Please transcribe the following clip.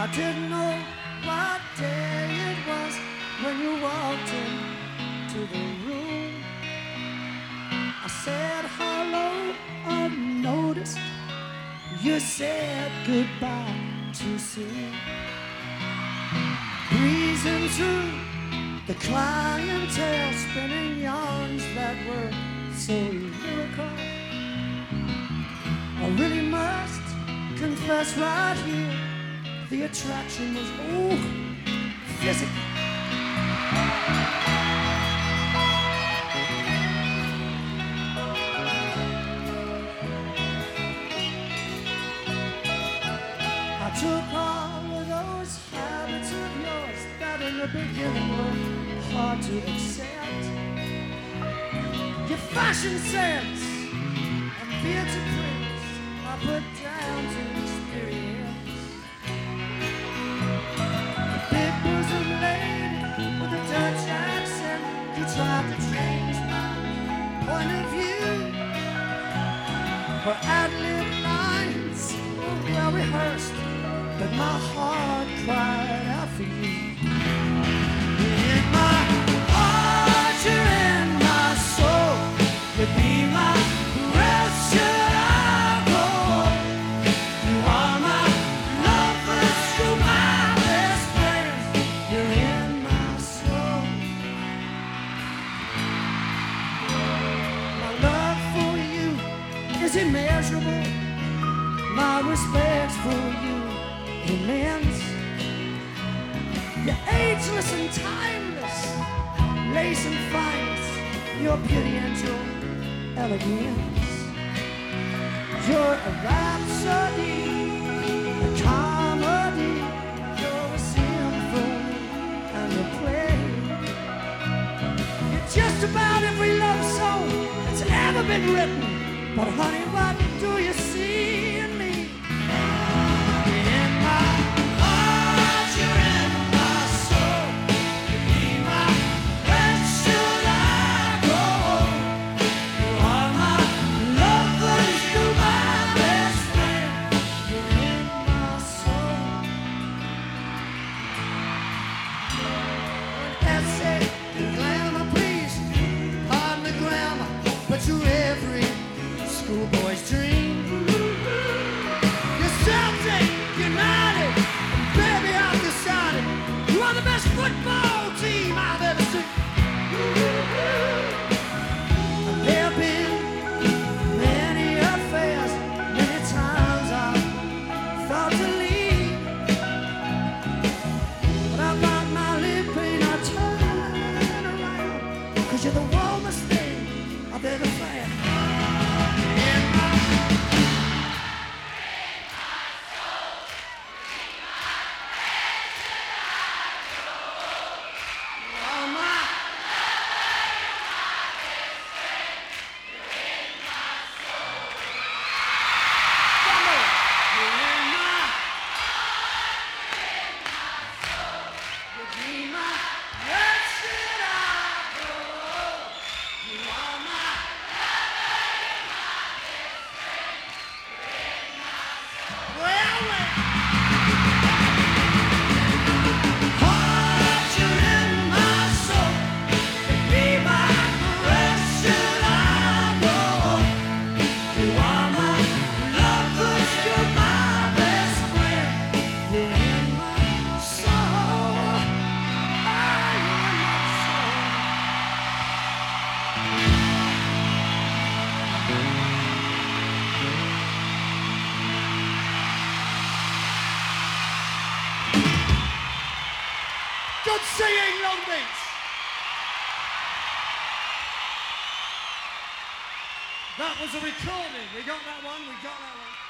I didn't know what day it was when you walked into the room. I said hello unnoticed. You said goodbye too soon. Breezing through the clientele, spinning yarns that were so lyrical. I really must confess right here, the attraction was, physical. I took all of those habits of yours that in the beginning were hard to accept. Your fashion sense and beauty prints I put down to experience. The big bosom lady with a Dutch accent, you tried to change my point of view. Her ad-lib lines were well rehearsed, but my heart cried out for you. In my heart, you're in my soul. You'd be my breath, should I go? You are my lovers, you're my best friends. You're in my soul. My love for you is immeasurable. My respect for you immense. You're ageless and timeless, lace and fineness, your beauty and your elegance. You're a rhapsody, a comedy, you're a symphony and a play. You're just about every love song that's ever been written. But honey, what do you see in me? In my heart, you're in my soul. You'd be my breath, should I go? You are my lovers, you're my best friend. You're in my soul. An essay, glamour, please, pardon the grammar, but you're every schoolboy's dream. You're Celtic, United, and baby, I've decided you are the best football team I've ever seen. There have been many affairs, many times I've thought to leave, but I bite my lip and I turn around, 'cause you're the warmest thing I've ever found. Good seeing, Long Beach. That was a recording. We got that one.